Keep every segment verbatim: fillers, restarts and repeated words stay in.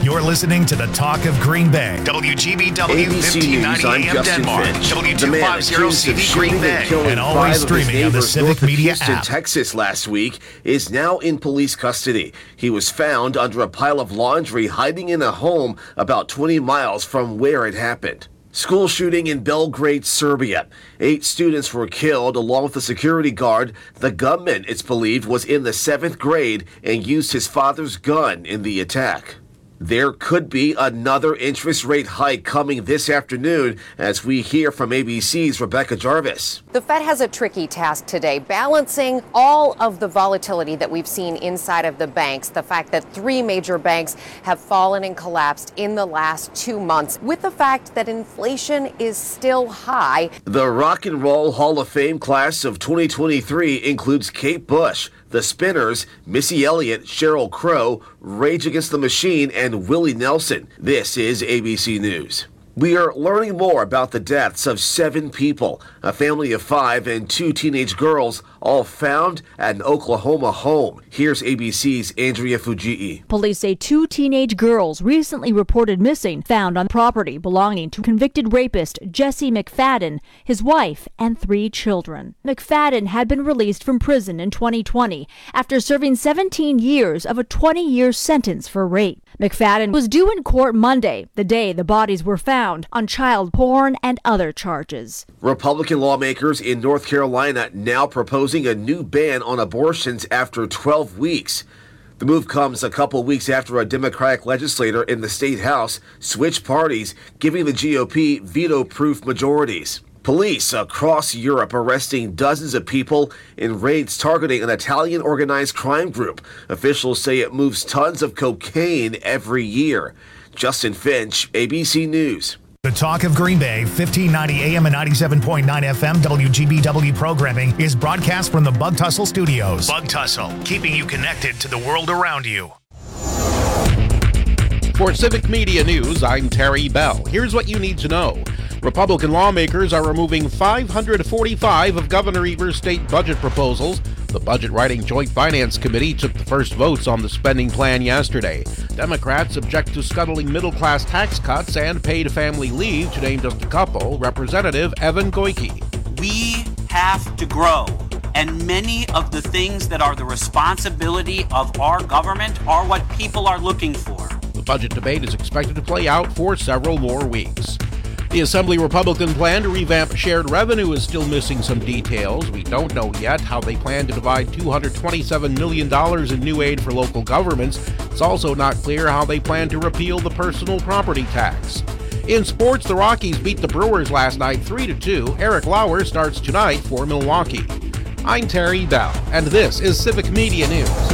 You're listening to the Talk of Green Bay. W G B W fifteen ninety A M Denmark. W two fifty C V Green Bay. And always streaming on the Civic Media Houston, app. Texas last week is now in police custody. He was found under a pile of laundry hiding in a home about twenty miles from where it happened. School shooting in Belgrade, Serbia. Eight students were killed along with a security guard. The gunman, it's believed, was in the seventh grade and used his father's gun in the attack. There could be another interest rate hike coming this afternoon, as we hear from A B C's Rebecca Jarvis. The Fed has a tricky task today, balancing all of the volatility that we've seen inside of the banks, the fact that three major banks have fallen and collapsed in the last two months, with the fact that inflation is still high. The Rock and Roll Hall of Fame class of twenty twenty-three includes Kate Bush, The Spinners, Missy Elliott, Sheryl Crow, Rage Against the Machine, and Willie Nelson. This is A B C News. We are learning more about the deaths of seven people, a family of five and two teenage girls, all found at an Oklahoma home. Here's A B C's Andrea Fujii. Police say two teenage girls recently reported missing, found on property belonging to convicted rapist Jesse McFadden, his wife, and three children. McFadden had been released from prison in twenty twenty after serving seventeen years of a twenty-year sentence for rape. McFadden was due in court Monday, the day the bodies were found, on child porn and other charges. Republican lawmakers in North Carolina now proposing a new ban on abortions after twelve weeks. The move comes a couple weeks after a Democratic legislator in the state house switched parties, giving the G O P veto-proof majorities. Police across Europe arresting dozens of people in raids targeting an Italian organized crime group. Officials say it moves tons of cocaine every year. Justin Finch, A B C News. The Talk of Green Bay, fifteen ninety A M and ninety-seven point nine F M W G B W programming is broadcast from the Bug Tussle Studios. Bug Tussle, keeping you connected to the world around you. For Civic Media News, I'm Terry Bell. Here's what you need to know. Republican lawmakers are removing five hundred forty-five of Governor Evers' state budget proposals. The Budget Writing Joint Finance Committee took the first votes on the spending plan yesterday. Democrats object to scuttling middle-class tax cuts and paid family leave, to name just a couple. Representative Evan Goyke. We have to grow, and many of the things that are the responsibility of our government are what people are looking for. The budget debate is expected to play out for several more weeks. The Assembly Republican plan to revamp shared revenue is still missing some details. We don't know yet how they plan to divide two hundred twenty-seven million dollars in new aid for local governments. It's also not clear how they plan to repeal the personal property tax. In sports, the Rockies beat the Brewers last night three to two. Eric Lauer starts tonight for Milwaukee. I'm Terry Bell, and this is Civic Media News.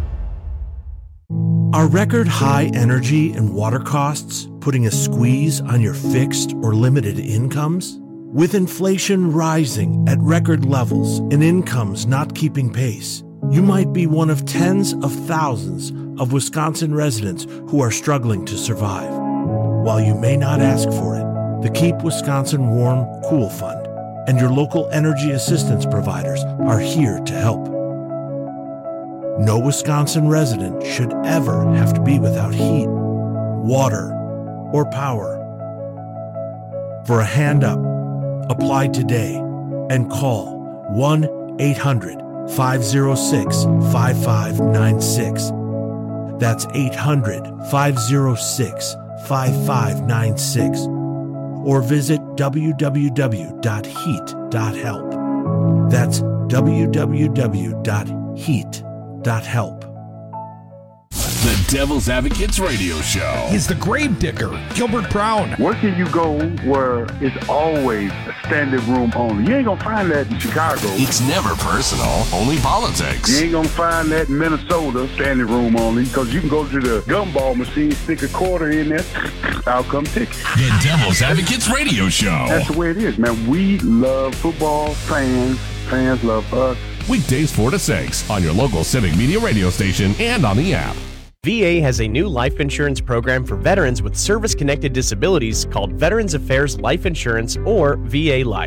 Are record high energy and water costs putting a squeeze on your fixed or limited incomes? With inflation rising at record levels and incomes not keeping pace, you might be one of tens of thousands of Wisconsin residents who are struggling to survive. While you may not ask for it, the Keep Wisconsin Warm Cool Fund and your local energy assistance providers are here to help. No Wisconsin resident should ever have to be without heat, water, or power. For a hand up, apply today and call one eight hundred five oh six five five nine six. That's eight hundred five oh six five five nine six. Or visit w w w dot heat dot help. That's w w w dot heat dot help. The Devil's Advocates Radio Show. He's the grave digger, Gilbert Brown. Where can you go where it's always a standing room only? You ain't gonna find that in Chicago. It's never personal, only politics. You ain't gonna find that in Minnesota, standing room only, because you can go to the gumball machine, stick a quarter in there, I'll come take it. The Devil's Advocates Radio Show. That's the way it is, man. We love football, fans, fans love us. Weekdays four to six on your local Civic Media radio station and on the app. V A has a new life insurance program for veterans with service-connected disabilities called Veterans Affairs Life Insurance, or V A Life.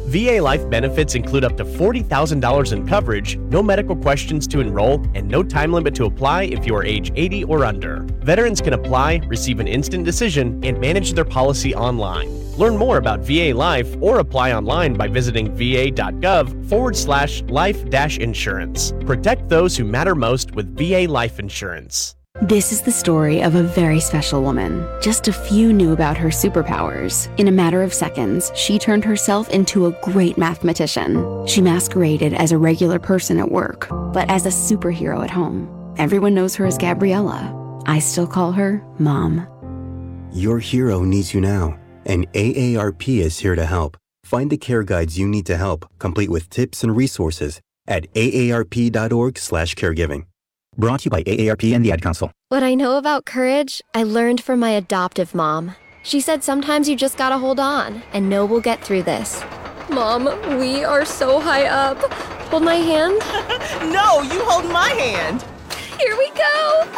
V A Life benefits include up to forty thousand dollars in coverage, no medical questions to enroll, and no time limit to apply if you are age eighty or under. Veterans can apply, receive an instant decision, and manage their policy online. Learn more about V A Life or apply online by visiting va.gov forward slash life dash insurance. Protect those who matter most with V A Life Insurance. This is the story of a very special woman. Just a few knew about her superpowers. In a matter of seconds, she turned herself into a great mathematician. She masqueraded as a regular person at work, but as a superhero at home. Everyone knows her as Gabriella. I still call her Mom. Your hero needs you now, and A A R P is here to help. Find the care guides you need to help, complete with tips and resources at aarp.org slash caregiving. Brought to you by A A R P and the Ad Council. What I know about courage, I learned from my adoptive mom. She said sometimes you just gotta hold on and know we'll get through this. Mom, we are so high up. Hold my hand. No, you hold my hand. Here we go.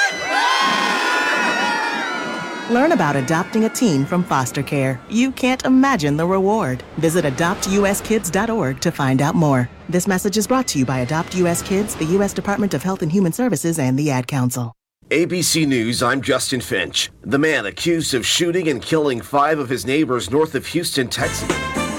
Learn about adopting a teen from foster care. You can't imagine the reward. Visit adopt u s kids dot org to find out more. This message is brought to you by Adopt U S Kids, the U S Department of Health and Human Services, and the Ad Council. A B C News, I'm Justin Finch. The man accused of shooting and killing five of his neighbors north of Houston, Texas.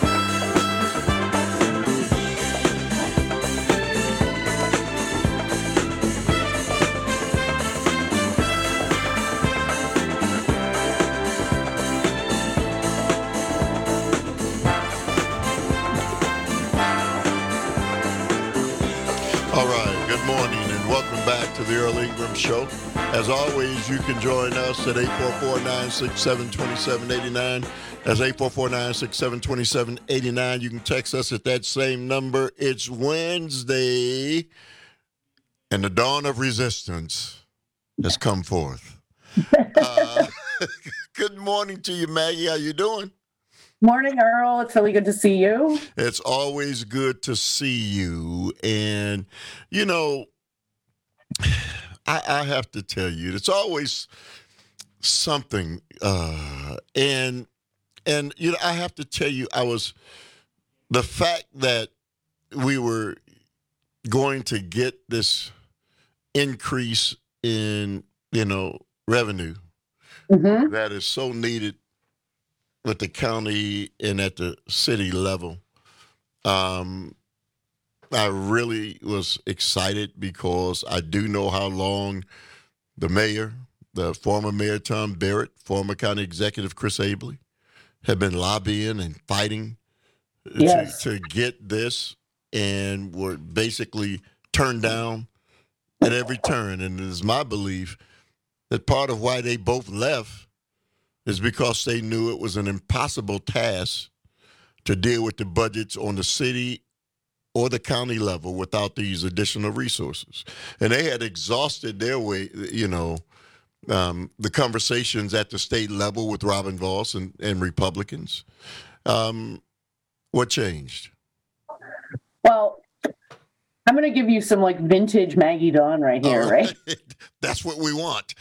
The Earl Ingram Show. As always, you can join us at eight four four, nine six seven, two seven eight nine. That's eight four four, nine six seven, two seven eight nine. You can text us at that same number. It's Wednesday, and the dawn of resistance has come forth. Uh, good morning to you, Maggie. How you doing? Morning, Earl. It's really good to see you. It's always good to see you. And, you know, I, I have to tell you, it's always something, uh, and and you know, I have to tell you, I was the fact that we were going to get this increase in you know revenue mm-hmm. that is so needed with the county and at the city level. Um, I really was excited because I do know how long the mayor, the former mayor Tom Barrett, former county executive Chris Abley, have been lobbying and fighting yes. to, to get this, and were basically turned down at every turn. And it is my belief that part of why they both left is because they knew it was an impossible task to deal with the budgets on the city or the county level without these additional resources. And they had exhausted their way, you know, um, the conversations at the state level with Robin Vos and, and Republicans. Um, what changed? Well, I'm going to give you some like vintage Maggie Dawn right here, oh, right? That's what we want.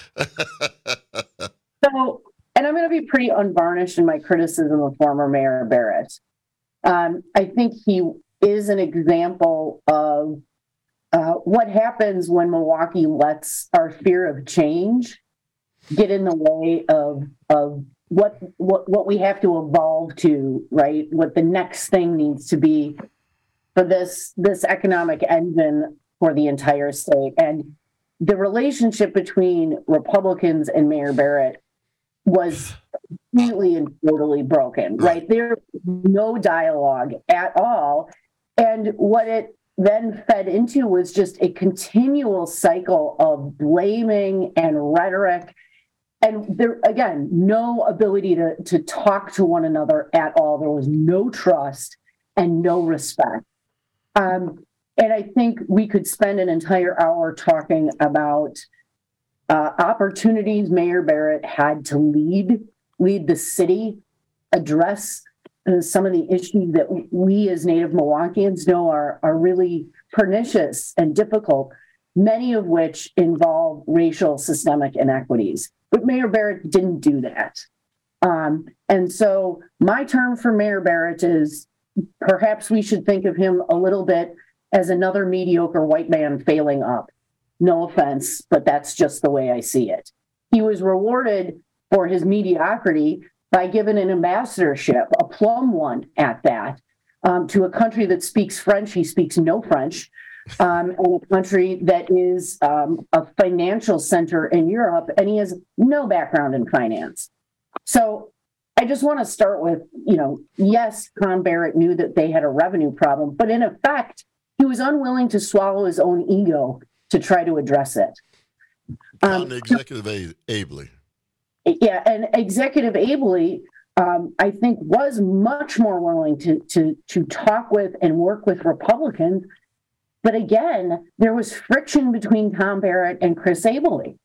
So, and I'm going to be pretty unvarnished in my criticism of former Mayor Barrett. Um, I think he is an example of uh, what happens when Milwaukee lets our fear of change get in the way of of what what what we have to evolve to, right? What the next thing needs to be for this this economic engine for the entire state. And the relationship between Republicans and Mayor Barrett was completely and totally broken, right? There was no dialogue at all. And what it then fed into was just a continual cycle of blaming and rhetoric. And there, again, no ability to, to talk to one another at all. There was no trust and no respect. Um, and I think we could spend an entire hour talking about uh, opportunities Mayor Barrett had to lead, lead the city, address uh, some of the issues that we as Native Milwaukeeans know are, are really pernicious and difficult, many of which involve racial systemic inequities. But Mayor Barrett didn't do that. Um, and so my term for Mayor Barrett is perhaps we should think of him a little bit as another mediocre white man failing up. No offense, but that's just the way I see it. He was rewarded for his mediocrity by given an ambassadorship, a plum one at that, um, to a country that speaks French. He speaks no French. Um, and a country that is um, a financial center in Europe, and he has no background in finance. So I just want to start with, you know, yes, Tom Barrett knew that they had a revenue problem, but in effect, he was unwilling to swallow his own ego to try to address it. Um, Executive Abley. Yeah, and Executive Abley, um, I think, was much more willing to, to, to talk with and work with Republicans. But again, there was friction between Tom Barrett and Chris Abley.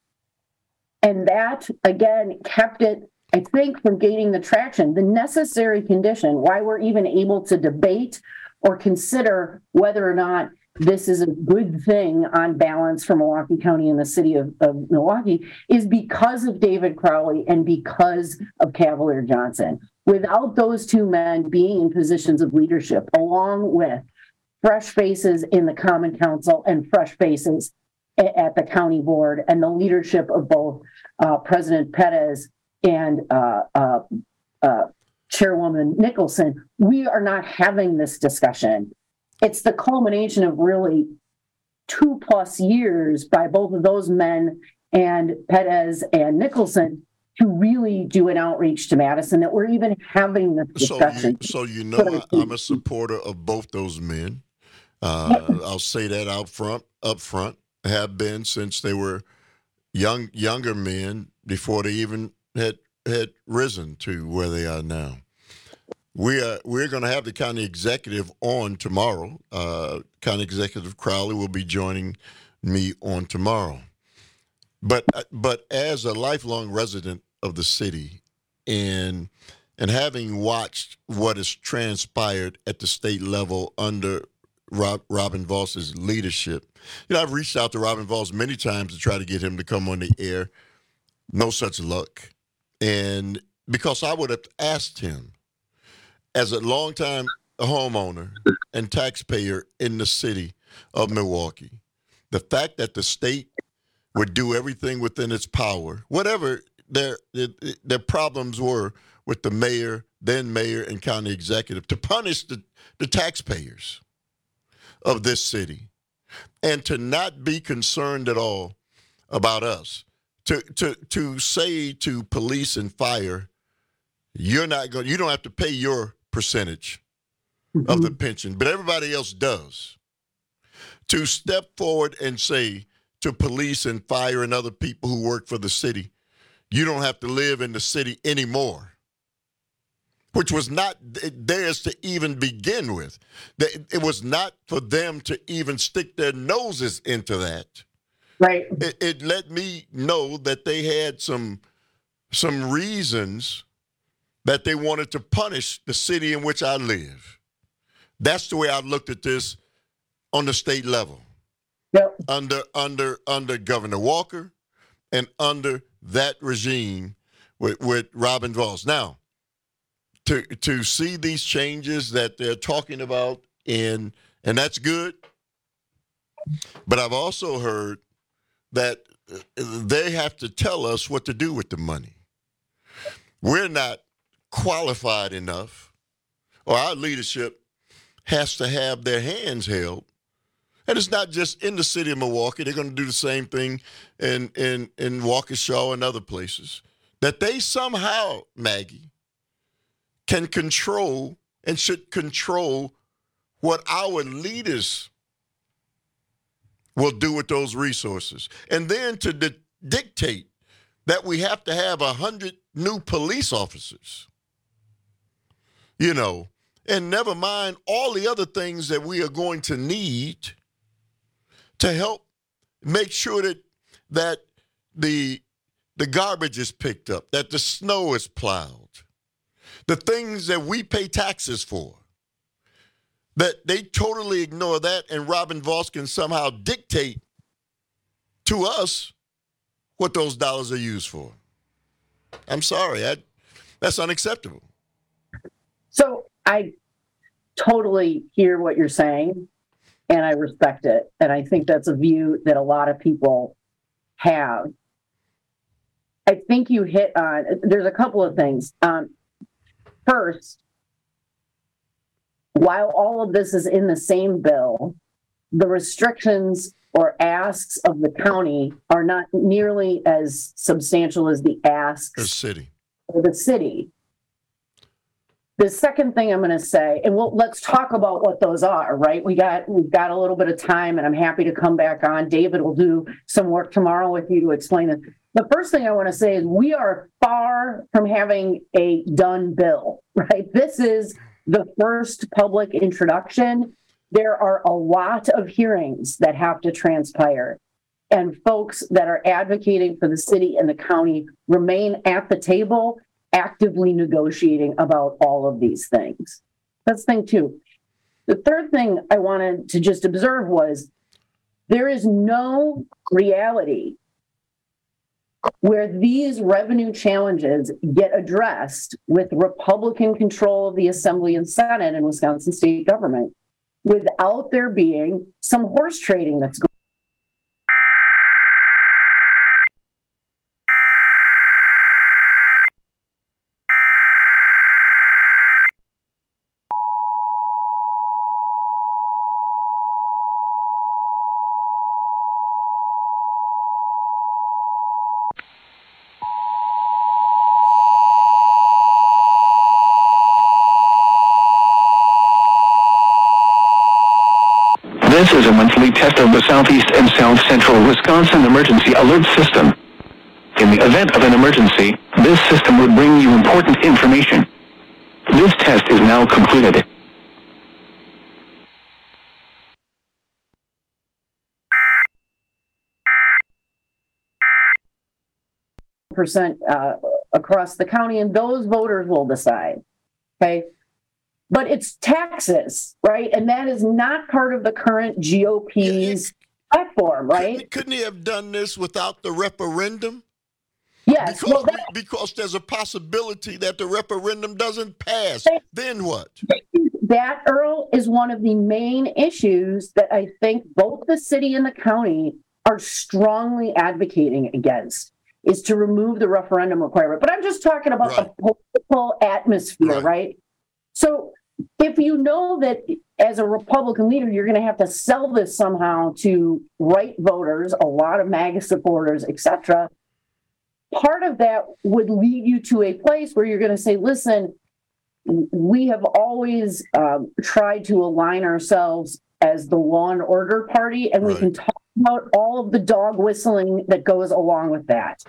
And that, again, kept it, I think, from gaining the traction, the necessary condition, why we're even able to debate or consider whether or not this is a good thing on balance for Milwaukee County and the city of, of Milwaukee, is because of David Crowley and because of Cavalier Johnson. Without those two men being in positions of leadership, along with fresh faces in the Common Council and fresh faces at the county board, and the leadership of both uh, President Perez and uh, uh, uh, Chairwoman Nicholson, we are not having this discussion. It's the culmination of really two plus years by both of those men and Perez and Nicholson to really do an outreach to Madison that we're even having this discussion. So you, so you know I, I'm a supporter of both those men. Uh, I'll say that out front, up front, have been since they were young, younger men before they even had had risen to where they are now. We are we're going to have the county executive on tomorrow. Uh, County Executive Crowley will be joining me on tomorrow. But but as a lifelong resident of the city, and and having watched what has transpired at the state level under Rob, Robin Voss's leadership. You know, I've reached out to Robin Voss many times to try to get him to come on the air. No such luck. And because I would have asked him, as a longtime homeowner and taxpayer in the city of Milwaukee, the fact that the state would do everything within its power, whatever their, their problems were with the mayor, then mayor, and county executive, to punish the, the taxpayers of this city, and to not be concerned at all about us, to to to say to police and fire, you're not going, you don't have to pay your percentage mm-hmm. of the pension, but everybody else does. To step forward and say to police and fire and other people who work for the city, you don't have to live in the city anymore, which was not theirs to even begin with. It was not for them to even stick their noses into that. Right. It, it let me know that they had some some reasons that they wanted to punish the city in which I live. That's the way I looked at this on the state level. Yep. Under under under Governor Walker and under that regime with, with Robin Voss. Now, To to see these changes that they're talking about, and and that's good. But I've also heard that they have to tell us what to do with the money. We're not qualified enough, or our leadership has to have their hands held. And it's not just in the city of Milwaukee. They're going to do the same thing in in in Waukesha and other places. That they somehow, Maggie, can control and should control what our leaders will do with those resources. And then to di- dictate that we have to have a hundred new police officers, you know, and never mind all the other things that we are going to need to help make sure that that the the garbage is picked up, that the snow is plowed, the things that we pay taxes for, that they totally ignore that, and Robin Voss can somehow dictate to us what those dollars are used for. I'm sorry, I, that's unacceptable. So I totally hear what you're saying, and I respect it. And I think that's a view that a lot of people have. I think you hit on, there's a couple of things. Um, first, while all of this is in the same bill, the restrictions or asks of the county are not nearly as substantial as the asks the city. of the city. The second thing I'm going to say, and we'll, let's talk about what those are, right? We got, we've got a little bit of time, and I'm happy to come back on. David will do some work tomorrow with you to explain it. The first thing I want to say is we are far from having a done bill, right? This is the first public introduction. There are a lot of hearings that have to transpire, and folks that are advocating for the city and the county remain at the table, actively negotiating about all of these things. That's thing two. The third thing I wanted to just observe was there is no reality where these revenue challenges get addressed with Republican control of the Assembly and Senate in Wisconsin state government without there being some horse trading that's going on. This is a monthly test of the Southeast and South Central Wisconsin Emergency Alert System. In the event of an emergency, this system would bring you important information. This test is now concluded. Percent uh, across the county, and those voters will decide. Okay. But it's taxes, right? And that is not part of the current G O P's platform, right? Couldn't, couldn't he have done this without the referendum? Yes. Because, well, that, because there's a possibility that the referendum doesn't pass. That, then what? That, Earl, is one of the main issues that I think both the city and the county are strongly advocating against, is to remove the referendum requirement. But I'm just talking about right. the political atmosphere, right? right? So if you know that as a Republican leader, you're going to have to sell this somehow to white voters, a lot of MAGA supporters, et cetera, part of that would lead you to a place where you're going to say, listen, we have always um, tried to align ourselves as the law and order party, and right. we can talk about all of the dog whistling that goes along with that.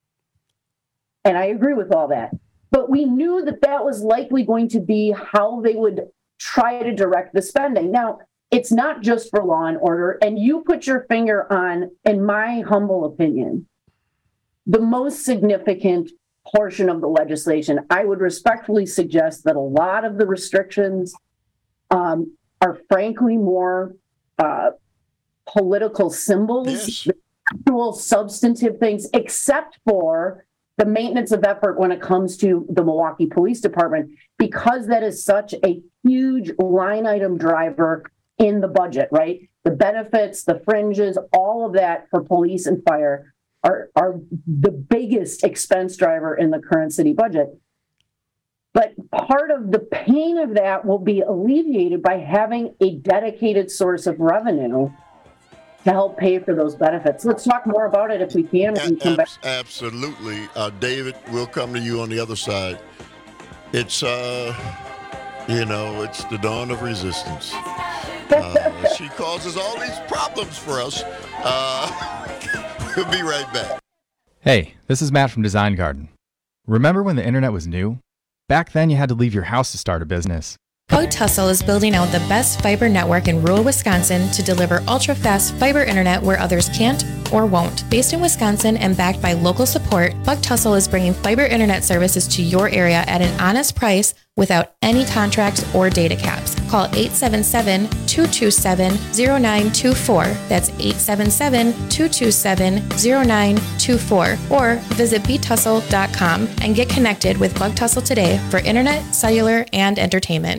And I agree with all that. But we knew that that was likely going to be how they would try to direct the spending. Now, it's not just for law and order, and you put your finger on, in my humble opinion, the most significant portion of the legislation. I would respectfully suggest that a lot of the restrictions um, are frankly more uh, political symbols, yes. than actual substantive things, except for the maintenance of effort when it comes to the Milwaukee Police Department, because that is such a huge line item driver in the budget, right? The benefits, the fringes, all of that for police and fire are, are the biggest expense driver in the current city budget. But part of the pain of that will be alleviated by having a dedicated source of revenue to help pay for those benefits. Let's talk more about it if we can. When we come back. Absolutely. Uh, David, we'll come to you on the other side. It's, uh, you know, it's the dawn of resistance. Uh, she causes all these problems for us. Uh, we'll be right back. Hey, this is Matt from Design Garden. Remember when the internet was new? Back then you had to leave your house to start a business. Bug Tussle is building out the best fiber network in rural Wisconsin to deliver ultra-fast fiber internet where others can't or won't. Based in Wisconsin and backed by local support, Bug Tussle is bringing fiber internet services to your area at an honest price without any contracts or data caps. Call eight seven seven, two two seven, zero nine two four. That's eight seven seven, two two seven, zero nine two four. Or visit b tussle dot com and get connected with Bug Tussle today for internet, cellular, and entertainment.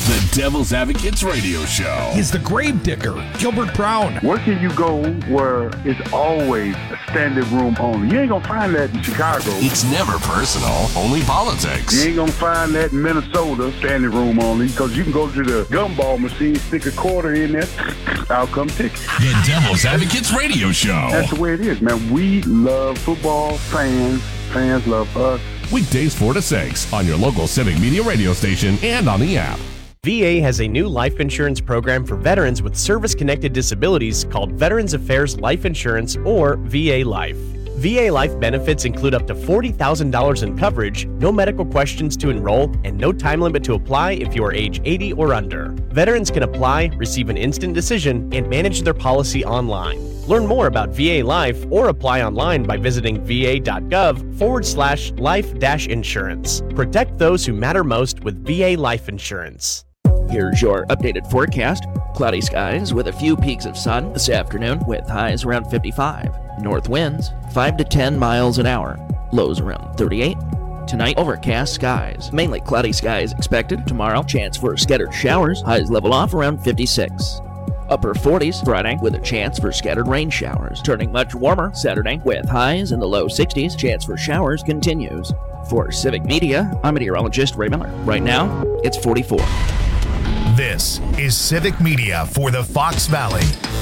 The Devil's Advocates Radio Show. He's the grave digger, Gilbert Brown. Where can you go where it's always a standing room only? You ain't gonna find that in Chicago. It's never personal, only politics. You ain't gonna find that in Minnesota, standing room only, because you can go to the gumball machine, stick a quarter in there, out come ticket. The Devil's Advocates Radio Show. That's the way it is, man. We love football, fans, fans love us. Weekdays four to six on your local Civic Media radio station and on the app. V A has a new life insurance program for veterans with service-connected disabilities called Veterans Affairs Life Insurance, or V A Life. V A Life benefits include up to forty thousand dollars in coverage, no medical questions to enroll, and no time limit to apply if you are age eighty or under. Veterans can apply, receive an instant decision, and manage their policy online. Learn more about V A Life or apply online by visiting va.gov forward slash life dash insurance. Protect those who matter most with V A Life Insurance. Here's your updated forecast. Cloudy skies with a few peaks of sun this afternoon with highs around fifty-five. North winds five to ten miles an hour. Lows around thirty-eight. Tonight, overcast skies. Mainly cloudy skies expected. Tomorrow, chance for scattered showers. Highs level off around fifty-six. Upper forties Friday with a chance for scattered rain showers. Turning much warmer Saturday with highs in the low sixties. Chance for showers continues. For Civic Media, I'm meteorologist Ray Miller. Right now, it's forty-four. This is Civic Media for the Fox Valley.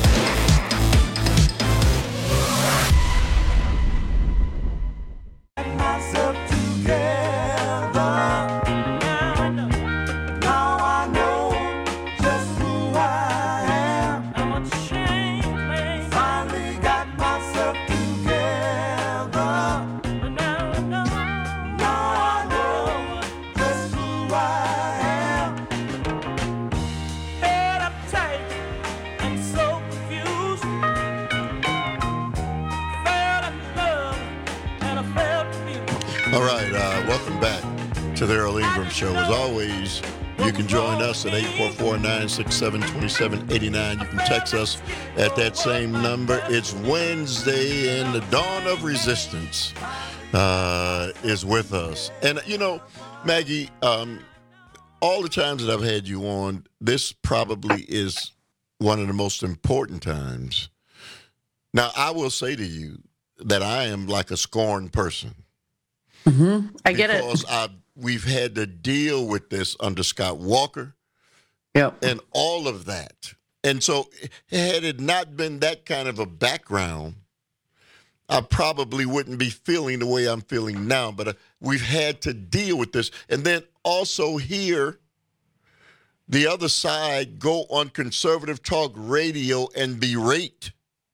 All right, uh, welcome back to the Earl Ingram Show. As always, you can join us at eight four four, nine six seven, two seven eight nine. You can text us at that same number. It's Wednesday, and the dawn of resistance uh, is with us. And, you know, Maggie, um, all the times that I've had you on, this probably is one of the most important times. Now, I will say to you that I am like a scorned person. Mm-hmm. I get it. Because I, we've had to deal with this under Scott Walker. Yep. And all of that. And so had it not been that kind of a background, I probably wouldn't be feeling the way I'm feeling now. But uh, we've had to deal with this. And then also hear the other side go on conservative talk radio and berate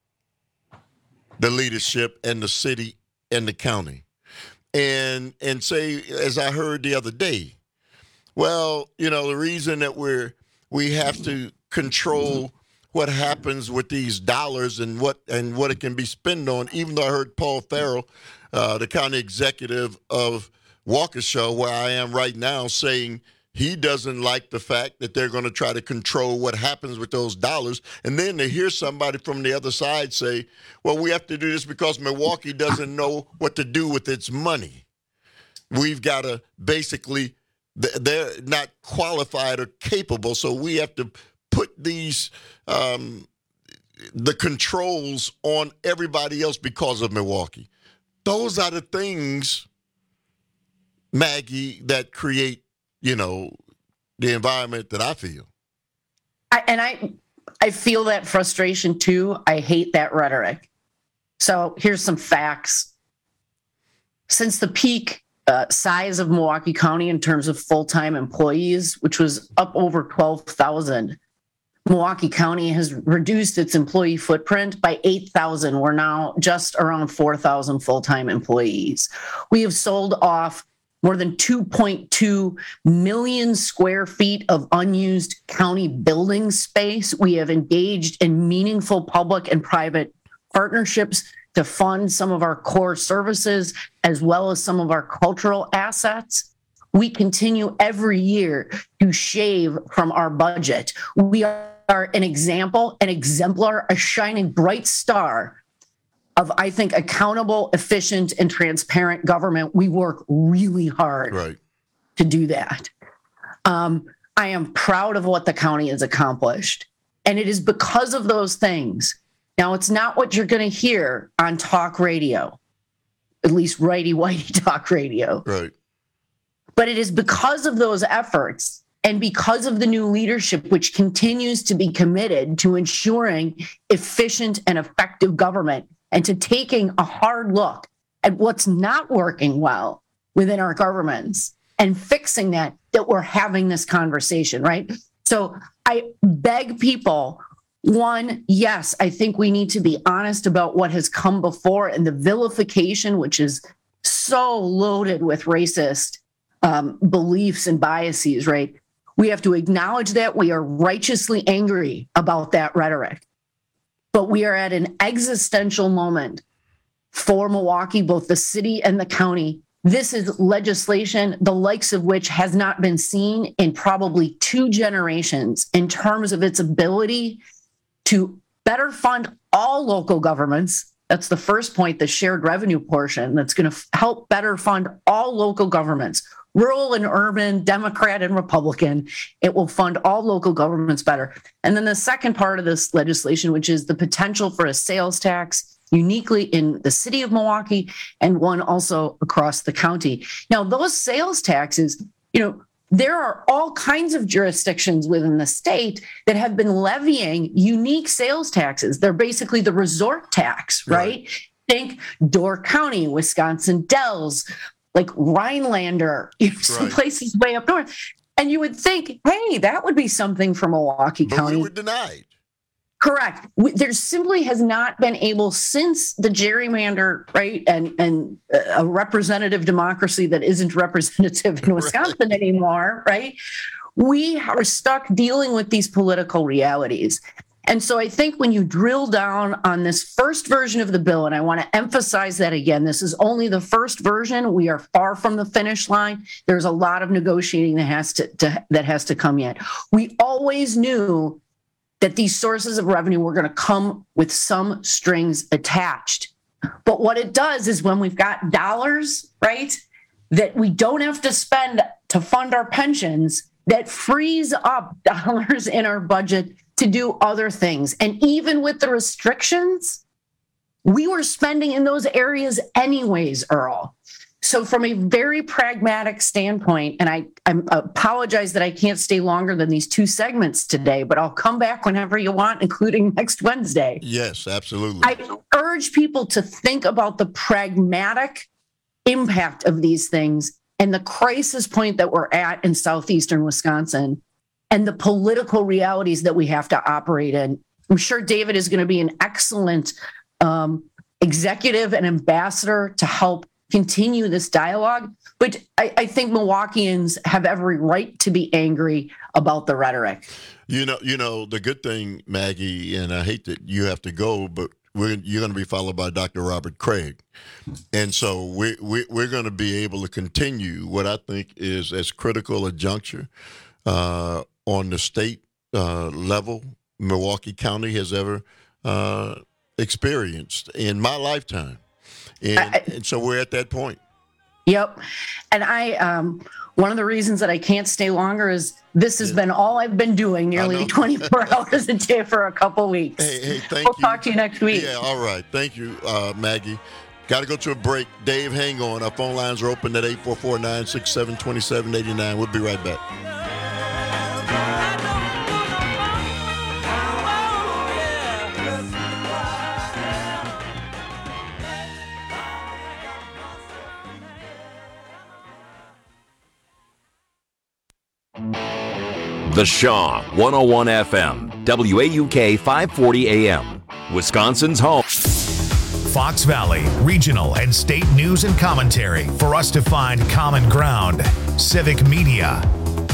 the leadership and the city and the county. And and say, as I heard the other day, well, you know, the reason that we're we have to control what happens with these dollars and what and what it can be spent on, even though I heard Paul Farrell, uh, the county executive of Waukesha, where I am right now, saying he doesn't like the fact that they're going to try to control what happens with those dollars. And then to hear somebody from the other side say, well, we have to do this because Milwaukee doesn't know what to do with its money. We've got to basically, they're not qualified or capable, so we have to put these, um, the controls on everybody else because of Milwaukee. Those are the things, Maggie, that create, you know, the environment that I feel. I, and I I feel that frustration too. I hate that rhetoric. So here's some facts. Since the peak uh, size of Milwaukee County in terms of full-time employees, which was up over twelve thousand, Milwaukee County has reduced its employee footprint by eight thousand. We're now just around four thousand full-time employees. We have sold off more than two point two million square feet of unused county building space. We have engaged in meaningful public and private partnerships to fund some of our core services as well as some of our cultural assets. We continue every year to shave from our budget. We are an example, an exemplar, a shining bright star of, I think, accountable, efficient, and transparent government. We work really hard right. to do that. Um, I am proud of what the county has accomplished. And it is because of those things. Now, it's not what you're going to hear on talk radio, at least righty-whitey talk radio. Right. But it is because of those efforts and because of the new leadership, which continues to be committed to ensuring efficient and effective government and to taking a hard look at what's not working well within our governments and fixing that, that we're having this conversation, right? So I beg people, one, yes, I think we need to be honest about what has come before and the vilification, which is so loaded with racist um, beliefs and biases, right? We have to acknowledge that. We are righteously angry about that rhetoric. But we are at an existential moment for Milwaukee, both the city and the county. This is legislation, the likes of which has not been seen in probably two generations in terms of its ability to better fund all local governments. That's the first point, the shared revenue portion that's going to f- help better fund all local governments, rural and urban, Democrat and Republican. It will fund all local governments better. And then the second part of this legislation, which is the potential for a sales tax uniquely in the city of Milwaukee and one also across the county. Now, those sales taxes, you know, there are all kinds of jurisdictions within the state that have been levying unique sales taxes. They're basically the resort tax, right? right? Think Door County, Wisconsin Dells, like Rhinelander, you know, some right. places way up north. And you would think, hey, that would be something for Milwaukee but County. We were denied. Correct. There simply has not been able since the gerrymander, right, and and a representative democracy that isn't representative in Wisconsin right. anymore, right? We are stuck dealing with these political realities. And so I think when you drill down on this first version of the bill, and I want to emphasize that again, this is only the first version. We are far from the finish line. There's a lot of negotiating that has to, to that has to come yet. We always knew that these sources of revenue were going to come with some strings attached. But what it does is when we've got dollars, right, that we don't have to spend to fund our pensions, that frees up dollars in our budget to do other things. And even with the restrictions, we were spending in those areas anyways, Earl. So from a very pragmatic standpoint, and I, I apologize that I can't stay longer than these two segments today, but I'll come back whenever you want, including next Wednesday. Yes, absolutely. I urge people to think about the pragmatic impact of these things and the crisis point that we're at in southeastern Wisconsin and the political realities that we have to operate in. I'm sure David is going to be an excellent um, executive and ambassador to help continue this dialogue, but I, I think Milwaukeeans have every right to be angry about the rhetoric. You know, you know the good thing, Maggie, and I hate that you have to go, but we're, you're going to be followed by Doctor Robert Craig, and so we, we, we're going to be able to continue what I think is as critical a juncture uh, on the state uh, level Milwaukee County has ever uh, experienced in my lifetime. And, I, and so we're at that point. Yep. And I, um, one of the reasons that I can't stay longer is this has yeah. been all I've been doing nearly twenty-four hours a day for a couple weeks. Hey, hey, thank we'll you. talk to you next week. Yeah, all right. Thank you, uh, Maggie. Got to go to a break. Dave, hang on. Our phone lines are open at eight four four, nine six seven, two seven eight nine. We'll be right back. The Shaw, one oh one F M, W A U K five forty A M, Wisconsin's home. Fox Valley, regional and state news and commentary for us to find common ground. Civic Media.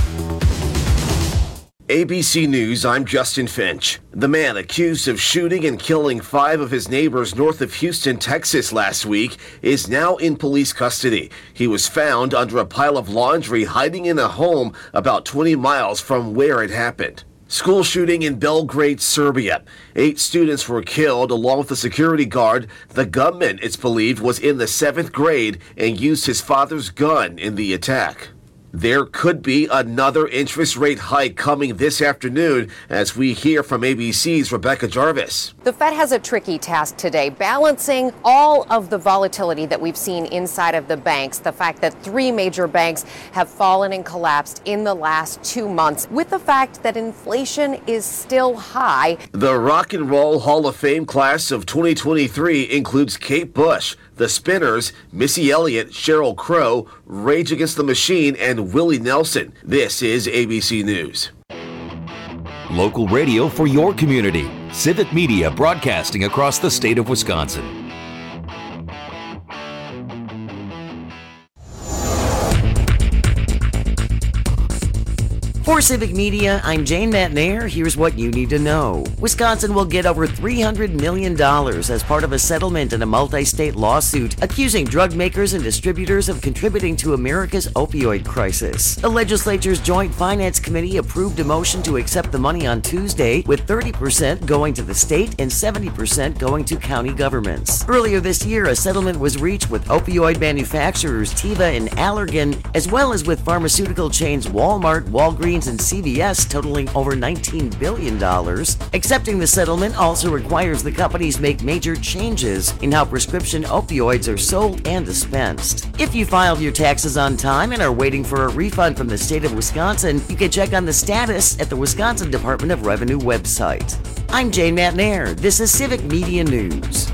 A B C News, I'm Justin Finch. The man accused of shooting and killing five of his neighbors north of Houston, Texas last week is now in police custody. He was found under a pile of laundry hiding in a home about twenty miles from where it happened. School shooting in Belgrade, Serbia. Eight students were killed along with a security guard. The gunman, it's believed, was in the seventh grade and used his father's gun in the attack. There could be another interest rate hike coming this afternoon, as we hear from A B C's Rebecca Jarvis. The Fed has a tricky task today, balancing all of the volatility that we've seen inside of the banks, the fact that three major banks have fallen and collapsed in the last two months, with the fact that inflation is still high. The Rock and Roll Hall of Fame class of twenty twenty-three includes Kate Bush, The Spinners, Missy Elliott, Sheryl Crow, Rage Against the Machine, and Willie Nelson. This is A B C News. Local radio for your community. Civic Media broadcasting across the state of Wisconsin. For Civic Media, I'm Jane Matnair. Here's what you need to know. Wisconsin will get over three hundred million dollars as part of a settlement in a multi-state lawsuit accusing drug makers and distributors of contributing to America's opioid crisis. The legislature's Joint Finance Committee approved a motion to accept the money on Tuesday, with thirty percent going to the state and seventy percent going to county governments. Earlier this year, a settlement was reached with opioid manufacturers Teva and Allergan, as well as with pharmaceutical chains Walmart, Walgreens, and C V S, totaling over nineteen billion dollars. Accepting the settlement also requires the companies make major changes in how prescription opioids are sold and dispensed. If you filed your taxes on time and are waiting for a refund from the state of Wisconsin, you can check on the status at the Wisconsin Department of Revenue website. I'm Jane Matnair. This is Civic Media News.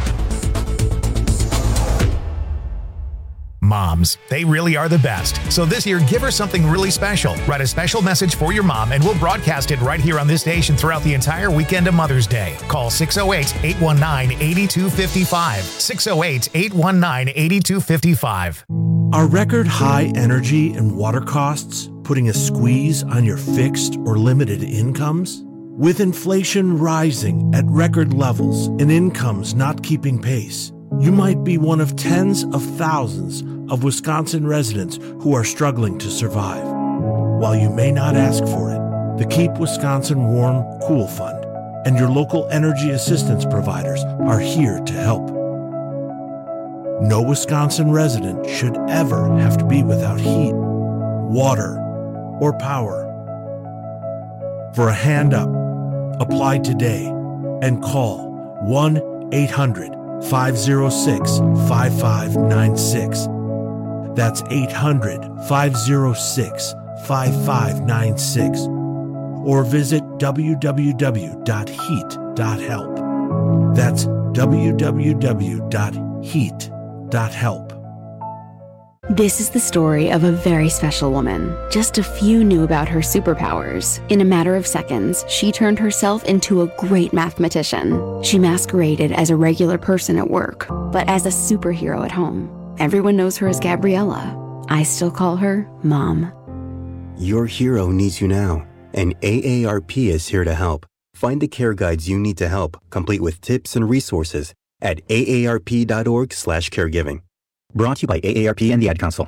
Moms, they really are the best. So this year, give her something really special. Write a special message for your mom, and we'll broadcast it right here on this station throughout the entire weekend of Mother's Day. Call six oh eight, eight one nine, eight two five five. six oh eight, eight one nine, eight two five five. Are record high energy and water costs putting a squeeze on your fixed or limited incomes? With inflation rising at record levels and incomes not keeping pace, you might be one of tens of thousands of Wisconsin residents who are struggling to survive. While you may not ask for it, the Keep Wisconsin Warm Cool Fund and your local energy assistance providers are here to help. No Wisconsin resident should ever have to be without heat, water, or power. For a hand up, apply today and call one eight hundred, five oh six, five five nine six. That's eight hundred, five oh six, five five nine six. Or visit w w w dot heat dot help. That's w w w dot heat dot help. This is the story of a very special woman. Just a few knew about her superpowers. In a matter of seconds, she turned herself into a great mathematician. She masqueraded as a regular person at work, but as a superhero at home. Everyone knows her as Gabriella. I still call her Mom. Your hero needs you now, and A A R P is here to help. Find the care guides you need to help, complete with tips and resources at A A R P dot org slash caregiving. Brought to you by A A R P and the Ad Council.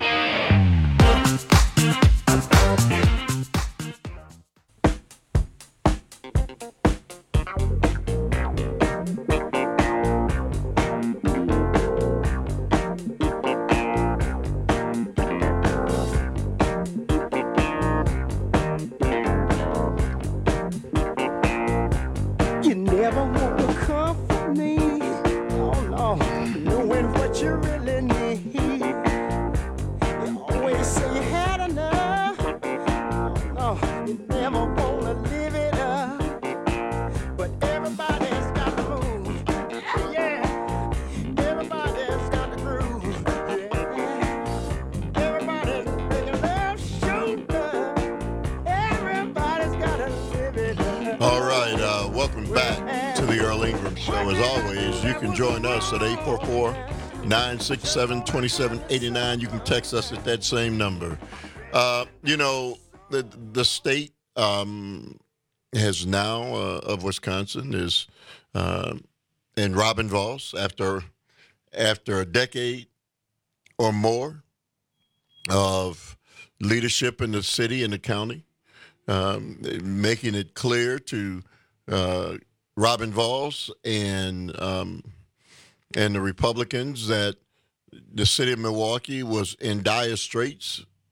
You never want to comfort me. Oh no, knowing what you really need. You always say you had enough. Oh no, you never want to live it up. But everybody's got to move. Yeah, everybody's got to groove. Yeah, everybody's making love shoulder. Everybody's got to live it up. All right, uh, welcome back to the Earl Ingram Show. As always, you can join us at eight four four, nine six seven, two seven eight nine. You can text us at that same number. Uh, you know, the the state um, has now, uh, of Wisconsin, is uh, in Robin Vos after, after a decade or more of leadership in the city and the county. Um, making it clear to uh, Robin Vos and um, and the Republicans that the city of Milwaukee was in dire straits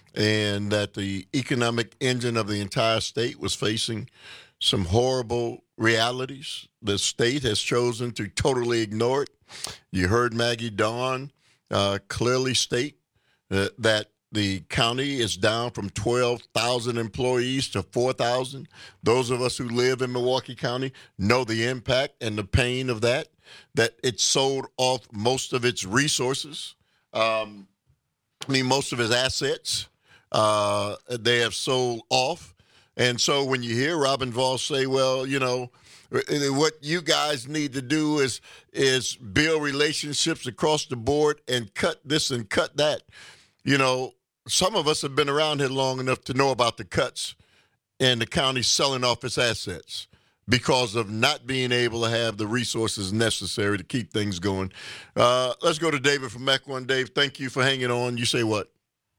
and that the economic engine of the entire state was facing some horrible realities. The state has chosen to totally ignore it. You heard Maggie Dawn uh, clearly state uh, that the county is down from twelve thousand employees to four thousand. Those of us who live in Milwaukee County know the impact and the pain of that, that it sold off most of its resources. Um, I mean, most of its assets, uh, they have sold off. And so when you hear Robin Vos say, well, you know, what you guys need to do is is build relationships across the board and cut this and cut that. You know, some of us have been around here long enough to know about the cuts and the county selling off its assets because of not being able to have the resources necessary to keep things going. Uh, let's go to David from Mac one. Dave, thank you for hanging on. You say what?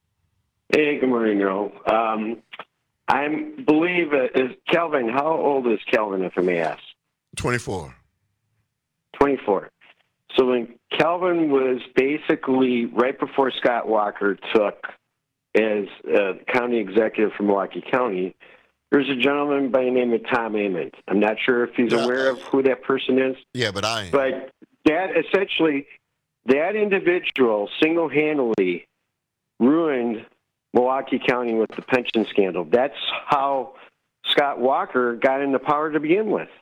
Hey, good morning, Earl. Um, I believe, uh, is Kelvin, how old is Kelvin, if I may ask? twenty-four. twenty-four. So when Kelvin was basically right before Scott Walker took as uh, county executive for Milwaukee County, there's a gentleman by the name of Tom Ament. I'm not sure if he's yeah. aware of who that person is. Yeah, but I am. But that essentially, that individual single-handedly ruined Milwaukee County with the pension scandal. That's how Scott Walker got into power to begin with.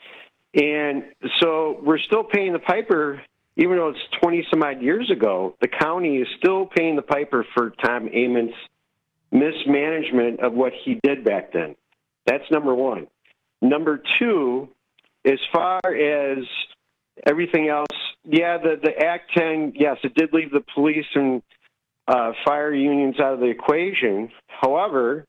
And so we're still paying the piper, even though it's twenty some odd years ago. The county is still paying the piper for Tom Ament's mismanagement of what he did back then. That's number one. Number two, as far as everything else, yeah, the, the Act ten, yes, it did leave the police and uh, fire unions out of the equation. However,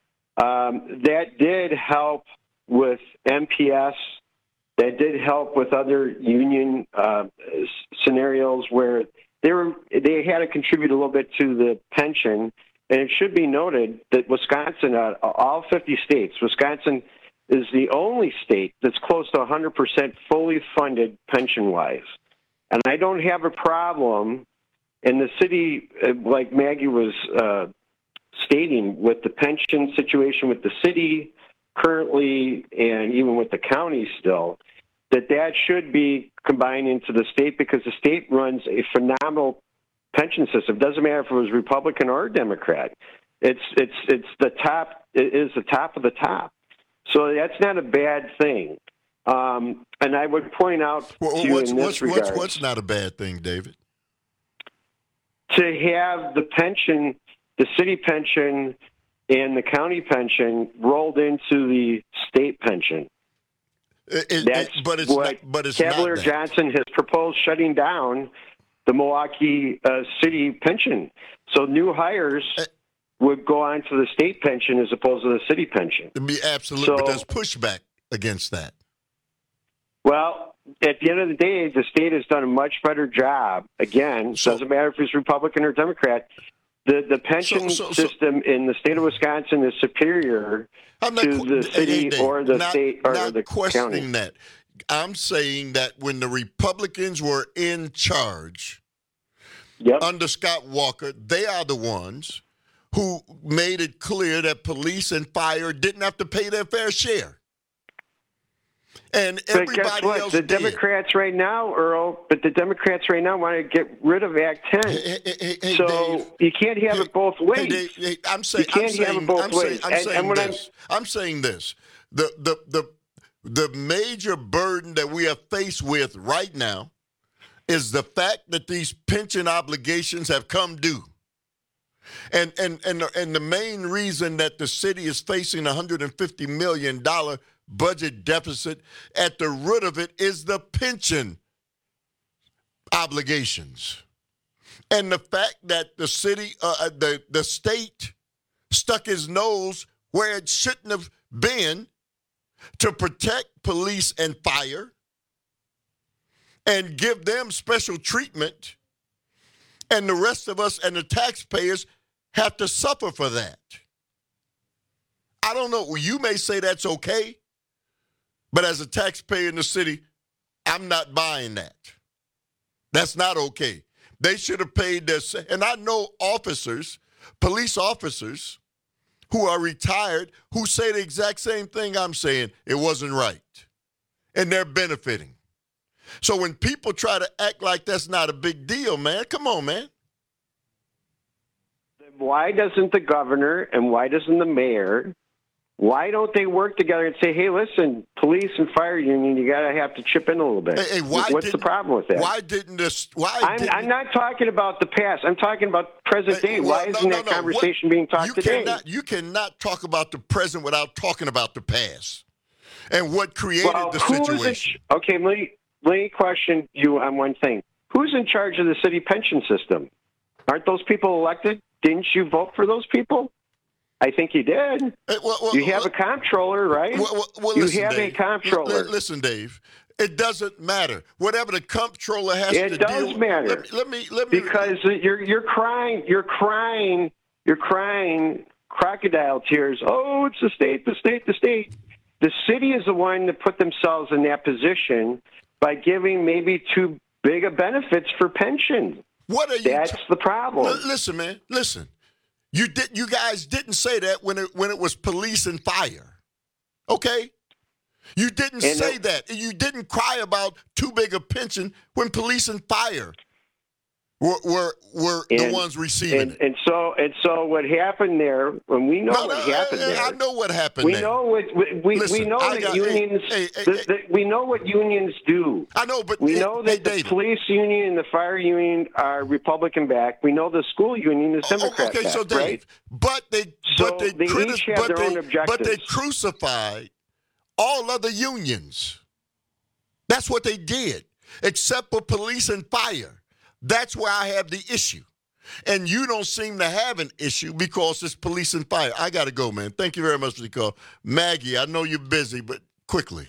um, that did help with M P S. That did help with other union uh, scenarios where they were they had to contribute a little bit to the pension. And it should be noted that Wisconsin, uh, all fifty states, Wisconsin is the only state that's close to one hundred percent fully funded pension-wise. And I don't have a problem in the city, like Maggie was uh, stating, with the pension situation with the city currently and even with the county still, that that should be combined into the state because the state runs a phenomenal pension system. Doesn't matter if it was Republican or Democrat. It's it's it's the top. It is the top of the top. So that's not a bad thing. Um, and I would point out well, to you what's, in this what's, regard, what's, what's not a bad thing, David? To have the pension, the city pension, and the county pension rolled into the state pension. It, That's it, but it's what not, but it's Cavalier not that. Johnson has proposed, shutting down the Milwaukee uh, city pension. So new hires uh, would go on to the state pension as opposed to the city pension. Be absolutely, so, but there's pushback against that. Well, at the end of the day, the state has done a much better job. Again, so, doesn't matter if it's Republican or Democrat. The the pension so, so, system so, in the state of Wisconsin is superior I'm not, to the city hey, Dave, or the not, state or not the questioning county. that. I'm saying that when the Republicans were in charge yep. under Scott Walker, they are the ones who made it clear that police and fire didn't have to pay their fair share. And everybody but guess what? else The did. Democrats right now, Earl, but the Democrats right now want to get rid of Act ten. Hey, hey, hey, hey, so Dave, you can't have hey, it both ways. Hey, Dave, hey, I'm saying, you can't I'm saying, have it both I'm ways. saying, I'm and, saying and this. I'm, I'm saying this. The, the, the, the major burden that we are faced with right now is the fact that these pension obligations have come due. And and and and the main reason that the city is facing a one hundred fifty million dollars budget deficit, at the root of it is the pension obligations. And the fact that the city, uh, the, the state stuck his nose where it shouldn't have been to protect police and fire and give them special treatment, and the rest of us and the taxpayers have to suffer for that. I don't know. You may say that's okay, but as a taxpayer in the city, I'm not buying that. That's not okay. They should have paid this. And I know officers police officers who are retired who say the exact same thing I'm saying. It wasn't right. And they're benefiting. So when people try to act like that's not a big deal, man, come on, man. Why doesn't the governor and why doesn't the mayor, why don't they work together and say, hey, listen, police and fire union, you got to have to chip in a little bit. Hey, hey, why What's the problem with that? Why didn't this? Why? I'm, didn't, I'm not talking about the past. I'm talking about present hey, day. well, why no, isn't no, that no. conversation what, being talked you today? Cannot, you cannot talk about the present without talking about the past and what created well, the who's situation. In, okay, let me, let me question you on one thing. Who's in charge of the city pension system? Aren't those people elected? Didn't you vote for those people? I think you did. Hey, well, well, you have well, a comptroller, right? Well, well, you listen, have Dave, a comptroller. L- listen, Dave. It doesn't matter. Whatever the comptroller has it to does deal with. matter. Let me, let me, let me. Because you're you're crying, you're crying, you're crying crocodile tears. Oh, it's the state, the state, the state. The city is the one that put themselves in that position by giving maybe too big of benefits for pension. What are you? That's t- the problem. L- listen, man. Listen. You did. You guys didn't say that when it when it was police and fire. Okay. You didn't and say it, that. You didn't cry about too big a pension when police and fire were were, were and, the ones receiving and, it. And so and so what happened there, when we know no, what no, happened I, there. I know what happened we there. Know what, we we, Listen, we know I that got, unions hey, hey, the, hey, the, we know what unions do. I know, but we hey, know that hey, the David. police union and the fire union are Republican backed. We know the school union is Democrat Okay, so backed, Dave, right? but they So but they, they criti- each have but their they, own objectives. But they crucified all other unions. That's what they did, except for police and fire. That's where I have the issue. And you don't seem to have an issue because it's police and fire. I got to go, man. Thank you very much for the call. Maggie, I know you're busy, but quickly.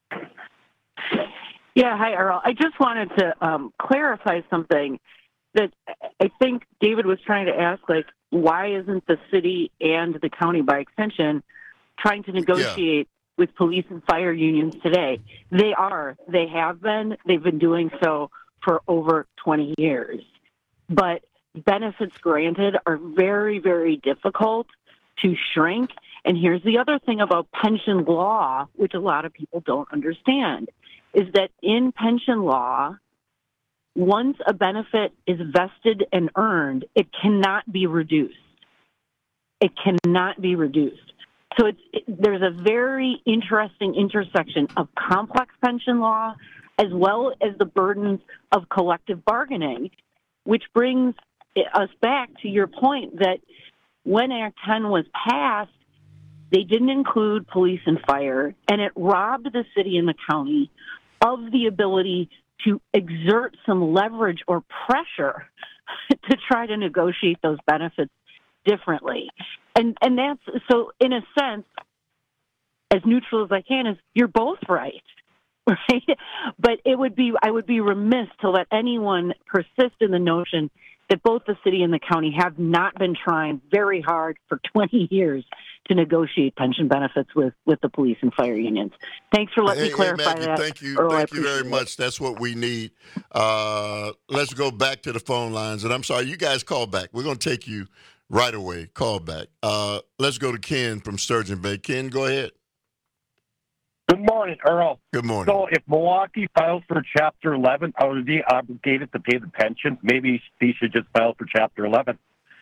Yeah, hi, Earl. I just wanted to um, clarify something that I think David was trying to ask, like, why isn't the city and the county, by extension, trying to negotiate yeah. with police and fire unions today? They are. They have been. They've been doing so for over twenty years. But benefits granted are very, very difficult to shrink. And here's the other thing about pension law, which a lot of people don't understand, is that in pension law, once a benefit is vested and earned, it cannot be reduced. It cannot be reduced. So it's, it, there's a very interesting intersection of complex pension law as well as the burdens of collective bargaining, which brings us back to your point that when Act ten was passed, they didn't include police and fire, and it robbed the city and the county of the ability to exert some leverage or pressure to try to negotiate those benefits differently. And and that's, so in a sense, as neutral as I can, is you're both right. Right? But it would be, I would be remiss to let anyone persist in the notion that both the city and the county have not been trying very hard for twenty years to negotiate pension benefits with, with the police and fire unions. Thanks for letting hey, me clarify hey, Maggie, that. Thank you, Earl, thank you very it. much. That's what we need. Uh, let's go back to the phone lines. And I'm sorry, you guys call back. We're going to take you right away. Call back. Uh, let's go to Ken from Sturgeon Bay. Ken, go ahead. Good morning, Earl. Good morning. So if Milwaukee files for Chapter eleven, are they obligated to pay the pension? Maybe they should just file for Chapter eleven.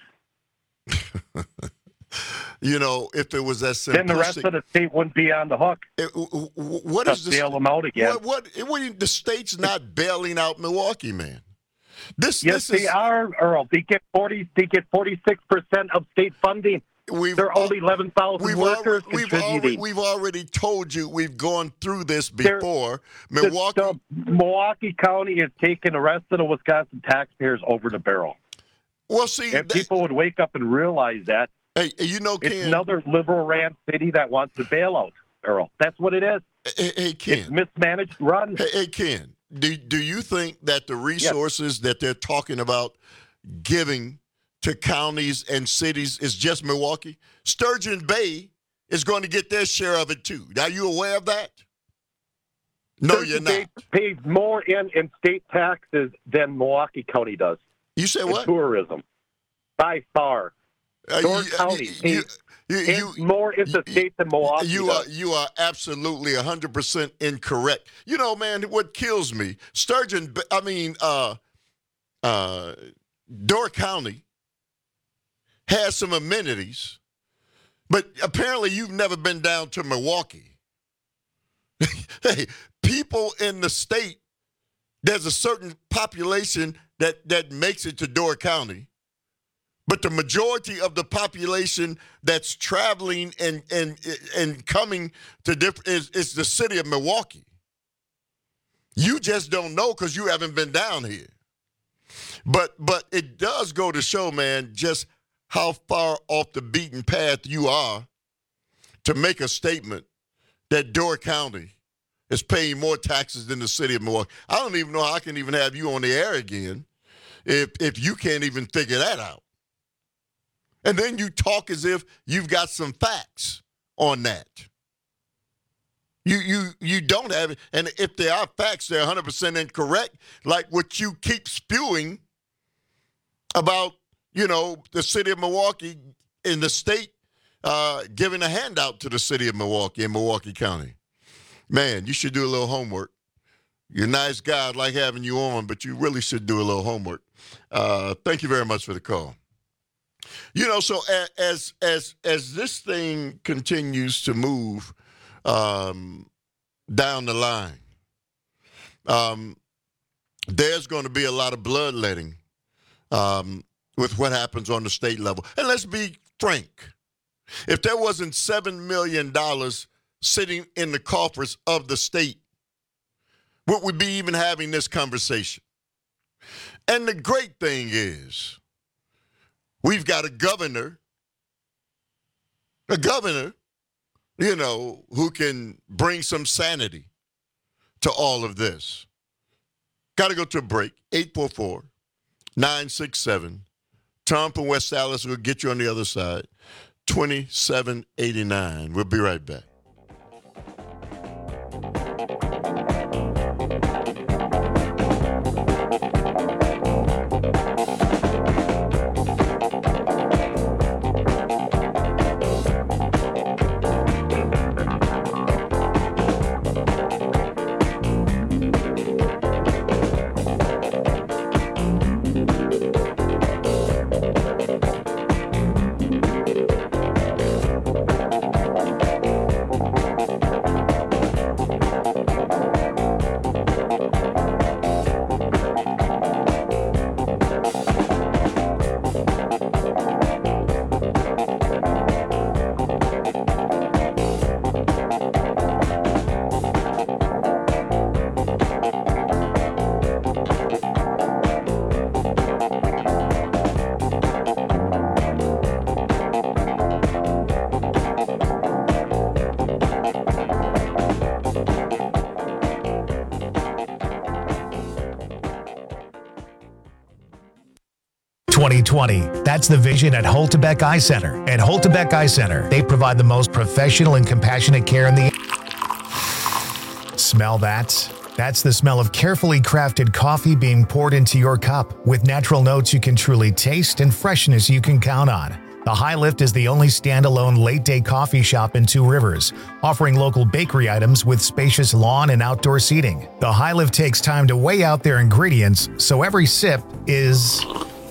You know, if it was that simplistic, then the rest of the state wouldn't be on the hook. It, what to is the bail them out again? What, what, what? The state's not bailing out Milwaukee, man. This, yes, this they is, are, Earl. They get forty. They get forty-six percent of state funding. We've, there are only eleven thousand workers already, contributing. We've already, we've already told you we've gone through this before. There, Milwaukee, the, the Milwaukee County is taking the rest of the Wisconsin taxpayers over the barrel. Well, see, if that, people would wake up and realize that, hey, you know, Ken, it's another liberal ran city that wants to bail out, Earl. That's what it is. Hey, hey Ken, it's mismanaged run. Hey, hey, Ken, do do you think that the resources yes. that they're talking about giving to counties and cities is just Milwaukee? Sturgeon Bay is going to get their share of it too. Are you aware of that? No, Sturgeon you're Bay not. Pays more in, in state taxes than Milwaukee County does. You say what? Tourism, by far. Uh, Door you- County you- pays you- in you- more interstate than Milwaukee. You does. are you are absolutely one hundred percent incorrect. You know, man, what kills me, Sturgeon, I mean, uh, uh, Door County has some amenities, but apparently you've never been down to Milwaukee. Hey, people in the state, there's a certain population that, that makes it to Door County. But the majority of the population that's traveling and and and coming to different is, is the city of Milwaukee. You just don't know because you haven't been down here. But but it does go to show, man, just how far off the beaten path you are to make a statement that Door County is paying more taxes than the city of Milwaukee. I don't even know how I can even have you on the air again if if you can't even figure that out. And then you talk as if you've got some facts on that. You you you don't have it. And if there are facts, they're one hundred percent incorrect, like what you keep spewing about, you know, the city of Milwaukee in the state uh, giving a handout to the city of Milwaukee in Milwaukee County. Man, you should do a little homework. You're a nice guy. I'd like having you on, but you really should do a little homework. Uh, thank you very much for the call. You know, so as as as this thing continues to move um, down the line, um, there's going to be a lot of bloodletting um, with what happens on the state level. And let's be frank, if there wasn't seven million dollars sitting in the coffers of the state, would we be even having this conversation? And the great thing is, we've got a governor, a governor, you know, who can bring some sanity to all of this. Got to go to a break. eight four four, nine six seven. Tom from West Dallas will get you on the other side. twenty-seven eighty-nine. We'll be right back. twenty twenty. That's the vision at Holtebeck Eye Center. At Holtebeck Eye Center, they provide the most professional and compassionate care in the... Smell that? That's the smell of carefully crafted coffee being poured into your cup with natural notes you can truly taste and freshness you can count on. The High Lift is the only standalone late-day coffee shop in Two Rivers, offering local bakery items with spacious lawn and outdoor seating. The High Lift takes time to weigh out their ingredients, so every sip is...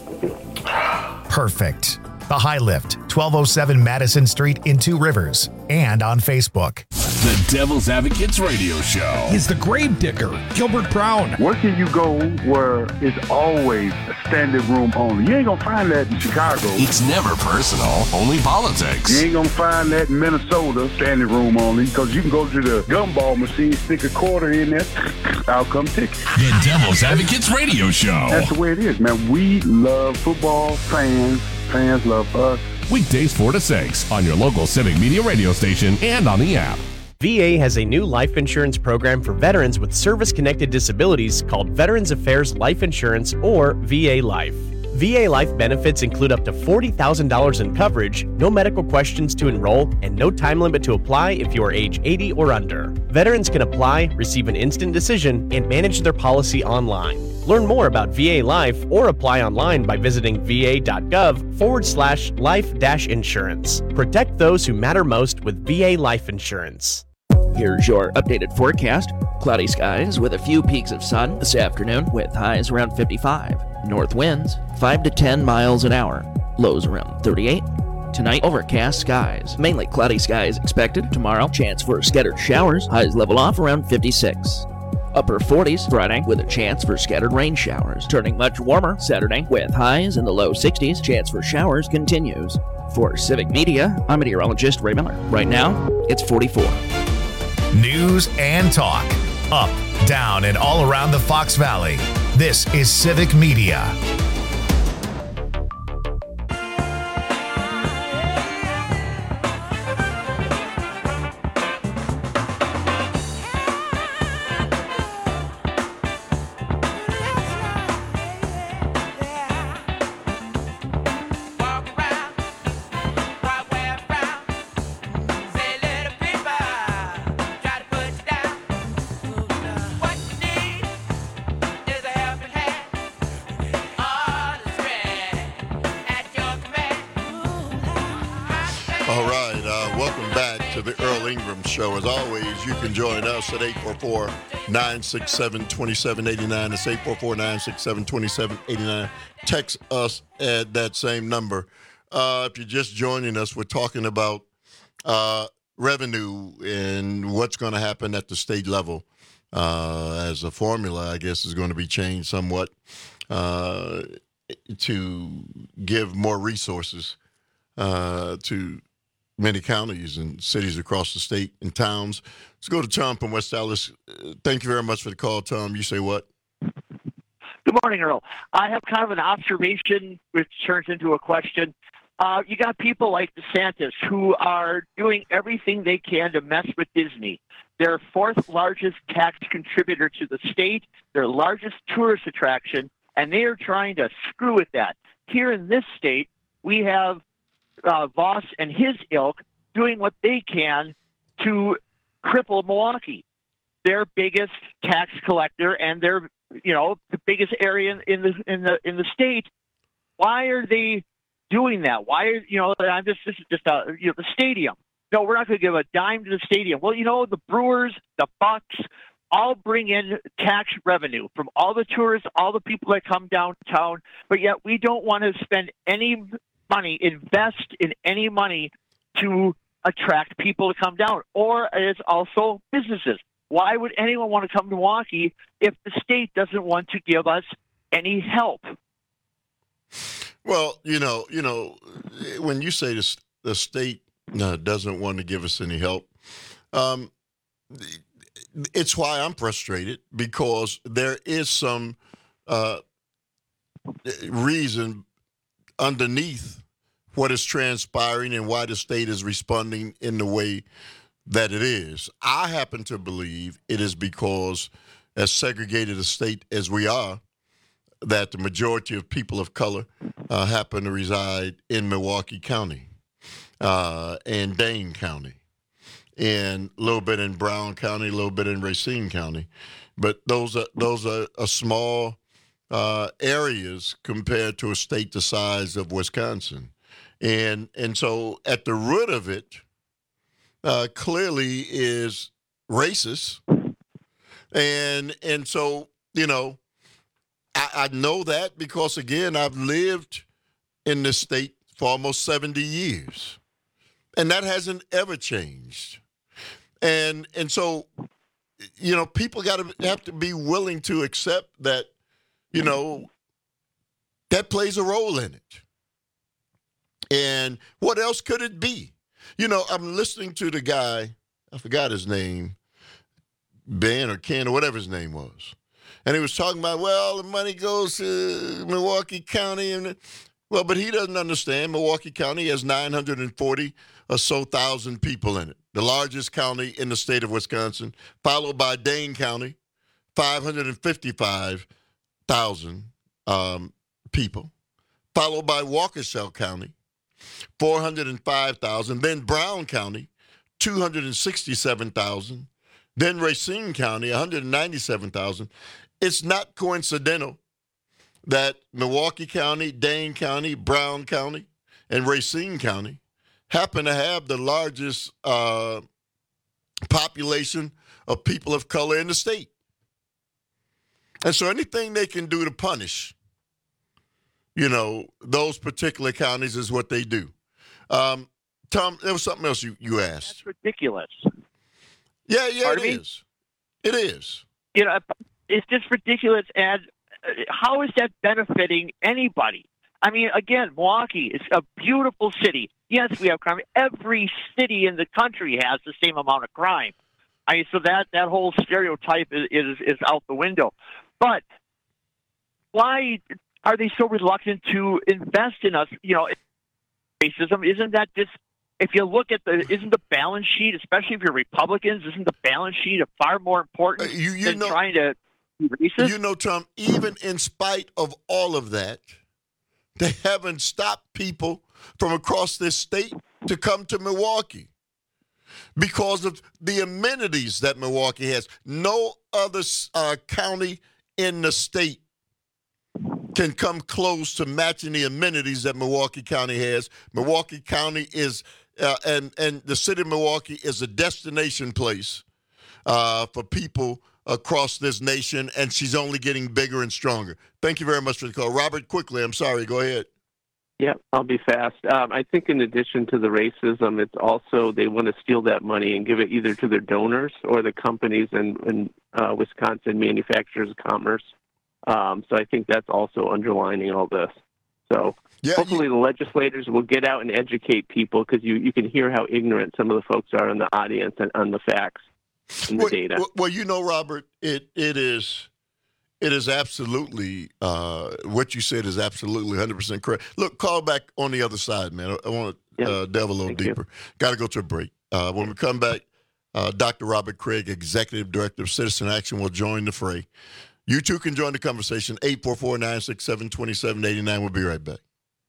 perfect. The High Lift, twelve oh seven Madison Street in Two Rivers, and on Facebook. The Devil's Advocates Radio Show. He's the grave digger, Gilbert Brown. Where can you go where it's always a standing room only? You ain't gonna find that in Chicago. It's never personal, only politics. You ain't gonna find that in Minnesota, standing room only, because you can go to the gumball machine, stick a quarter in there, I'll come ticket. The Devil's Advocates Radio Show. That's the way it is, man. We love football, fans, fans love us. Weekdays four to six on your local Civic Media radio station and on the app. V A has a new life insurance program for veterans with service-connected disabilities called Veterans Affairs Life Insurance, or V A Life. V A Life benefits include up to forty thousand dollars in coverage, no medical questions to enroll, and no time limit to apply if you are age eighty or under. Veterans can apply, receive an instant decision, and manage their policy online. Learn more about V A Life or apply online by visiting va.gov forward slash life dash insurance. Protect those who matter most with V A Life Insurance. Here's your updated forecast. Cloudy skies with a few peaks of sun this afternoon with highs around fifty-five. North winds five to ten miles an hour. Lows around thirty-eight. Tonight, overcast skies. Mainly cloudy skies expected. Tomorrow, chance for scattered showers. Highs level off around fifty-six. Upper forties Friday with a chance for scattered rain showers. Turning much warmer Saturday with highs in the low sixties. Chance for showers continues. For Civic Media, I'm meteorologist Ray Miller. Right now, it's forty-four. News and talk. Up, down, and all around the Fox Valley. This is Civic Media. As always, you can join us at eight four four, nine six seven, two seven eight nine. That's eight four four, nine six seven, two seven eight nine. Text us at that same number. Uh, if you're just joining us, we're talking about uh, revenue and what's going to happen at the state level uh, as a formula, I guess, is going to be changed somewhat uh, to give more resources uh, to many counties and cities across the state and towns. Let's go to Tom from West Dallas. Uh, thank you very much for the call, Tom. You say what? Good morning, Earl. I have kind of an observation which turns into a question. Uh, you got people like DeSantis who are doing everything they can to mess with Disney. Their fourth largest tax contributor to the state, their largest tourist attraction, and they are trying to screw with that. Here in this state, we have Uh, Voss and his ilk doing what they can to cripple Milwaukee, their biggest tax collector and their, you know, the biggest area in, in the in the in the state. Why are they doing that? Why are you know? I'm just this is just a you know the stadium. No, we're not going to give a dime to the stadium. Well, you know, the Brewers, the Bucks, all bring in tax revenue from all the tourists, all the people that come downtown, but yet we don't want to spend any money, invest in any money to attract people to come down, or it's also businesses. Why would anyone want to come to Milwaukee if the state doesn't want to give us any help? Well, you know, you know, when you say the, the state uh, doesn't want to give us any help, um, it's why I'm frustrated, because there is some uh, reason underneath what is transpiring and why the state is responding in the way that it is. I happen to believe it is because, as segregated a state as we are, that the majority of people of color uh, happen to reside in Milwaukee County uh, and Dane County, and a little bit in Brown County, a little bit in Racine County. But those are those are, are small uh, areas compared to a state the size of Wisconsin. And and so at the root of it, uh, clearly is racist. And and so, you know, I, I know that because, again, I've lived in this state for almost seventy years. And that hasn't ever changed. And and so, you know, people got to have to be willing to accept that, you know, that plays a role in it. And what else could it be? You know, I'm listening to the guy, I forgot his name, Ben or Ken or whatever his name was. And he was talking about, well, the money goes to Milwaukee County. and Well, but he doesn't understand. Milwaukee County has nine hundred forty or so thousand people in it, the largest county in the state of Wisconsin, followed by Dane County, five hundred fifty-five thousand um, people, followed by Waukesha County, four hundred five thousand, then Brown County, two hundred sixty-seven thousand, then Racine County, one hundred ninety-seven thousand. it's not coincidental that Milwaukee County, Dane County, Brown County, and Racine County happen to have the largest uh, population of people of color in the state. And so anything they can do to punish, you know, those particular counties is what they do. Um, Tom, there was something else you, you asked. That's ridiculous. Yeah, yeah, Pardon it me? is. It is. You know, it's just ridiculous. And uh, how is that benefiting anybody? I mean, again, Milwaukee is a beautiful city. Yes, we have crime. Every city in the country has the same amount of crime. I mean, so that, that whole stereotype is, is is out the window. But why are they so reluctant to invest in us? You know, racism, isn't that just, if you look at the, isn't the balance sheet, especially if you're Republicans, isn't the balance sheet far more important uh, you, you than know, trying to be racist? You know, Tom, even in spite of all of that, they haven't stopped people from across this state to come to Milwaukee because of the amenities that Milwaukee has. No other uh, county in the state can come close to matching the amenities that Milwaukee County has. Milwaukee County is, uh, and, and the city of Milwaukee is a destination place uh, for people across this nation, and she's only getting bigger and stronger. Thank you very much for the call. Robert, quickly, I'm sorry, go ahead. Yeah, I'll be fast. Um, I think in addition to the racism, it's also they want to steal that money and give it either to their donors or the companies in, in uh, Wisconsin Manufacturers of Commerce. Um, so I think that's also underlining all this. So yeah, hopefully you, the legislators will get out and educate people, because you, you can hear how ignorant some of the folks are in the audience and on the facts and the well, data. Well, well, you know, Robert, it it is it is absolutely uh, what you said is absolutely one hundred percent correct. Look, call back on the other side, man. I, I want to uh, delve a little Thank deeper. Got to go to a break. Uh, when we come back, uh, Doctor Robert Craig, Executive Director of Citizen Action, will join the fray. You too can join the conversation. eight four four, nine six seven, two seven eight nine. We'll be right back.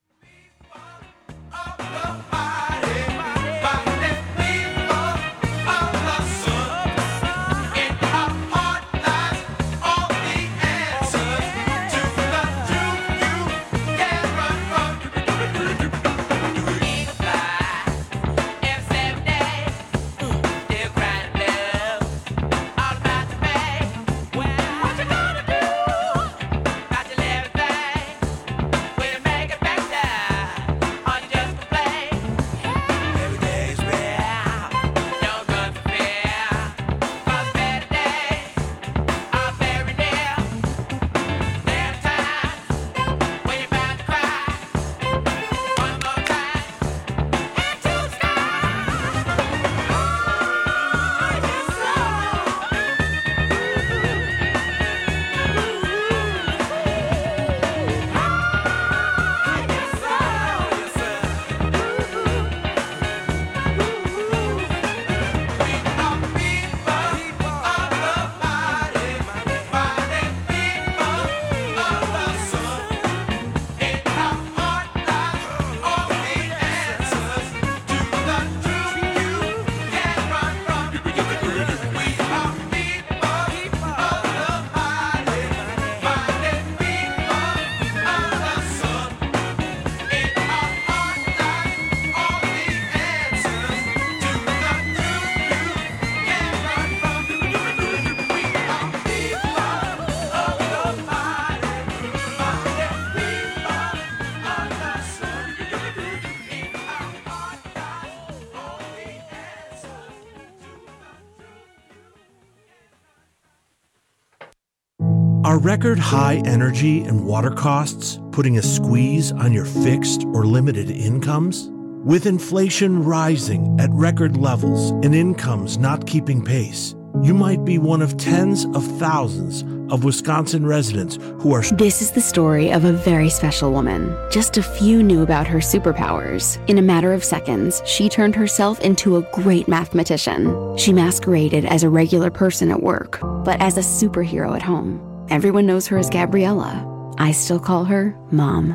Are record high energy and water costs putting a squeeze on your fixed or limited incomes? With inflation rising at record levels and incomes not keeping pace, you might be one of tens of thousands of Wisconsin residents who are... This is the story of a very special woman. Just a few knew about her superpowers. In a matter of seconds, she turned herself into a great mathematician. She masqueraded as a regular person at work, but as a superhero at home. Everyone knows her as Gabriella. I still call her Mom.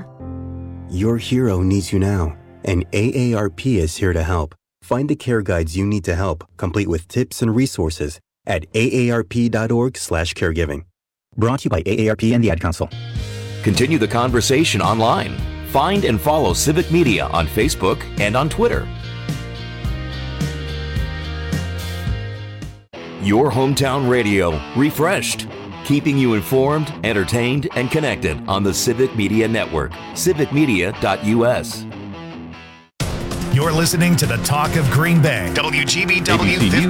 Your hero needs you now, and A A R P is here to help. Find the care guides you need to help, complete with tips and resources at A A R P dot org slash caregiving. Brought to you by A A R P and the Ad Council. Continue the conversation online. Find and follow Civic Media on Facebook and on Twitter. Your hometown radio, refreshed. Keeping you informed, entertained, and connected on the Civic Media Network. civic media dot u s. You're listening to the Talk of Green Bay. W G B W